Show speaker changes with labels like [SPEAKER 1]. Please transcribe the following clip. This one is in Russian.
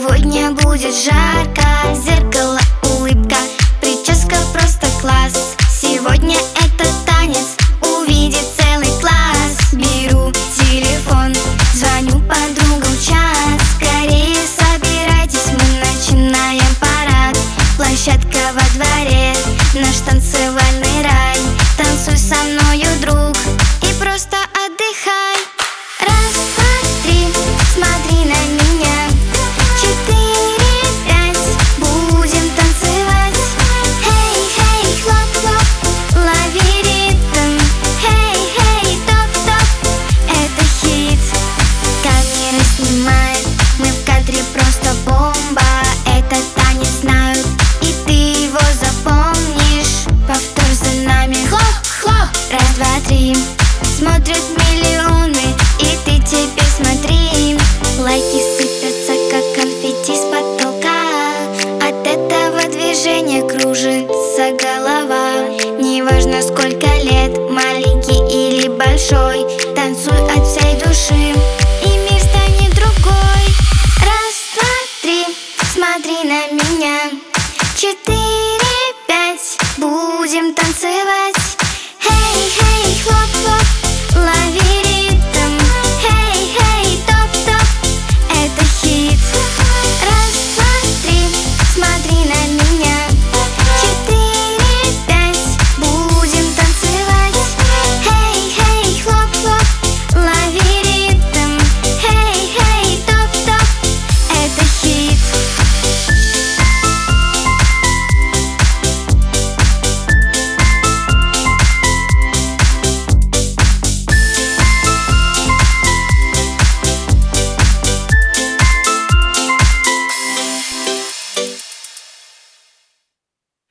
[SPEAKER 1] Сегодня будет жарко, зеркало, улыбка, прическа просто класс. Сегодня этот танец увидит целый класс. Беру телефон, звоню подругам в чат. Скорее собирайтесь, мы начинаем парад. Площадка во дворе, наш танцевальный рай. Танцуй со мною, друг, и просто отдыхай. Раз, два, три, смотри на меня. 4, 5, будем танцевать. Хей, хей, хлоп, хлоп, лови ритм. Хей, хей, топ, топ, это хит. Камера снимает, мы в кадре просто бомба. Этот танец знают, и ты его запомнишь. Повтор за нами. Хлоп, хлоп, раз, два, три. Смотрят миллионы, и ты теперь смотри. Лайки сыпятся, как конфетти с потолка. От этого движения кружится голова. Неважно, сколько лет, маленький или большой, танцуй от всей души, и мир станет другой. Раз, два, три, смотри на меня. 4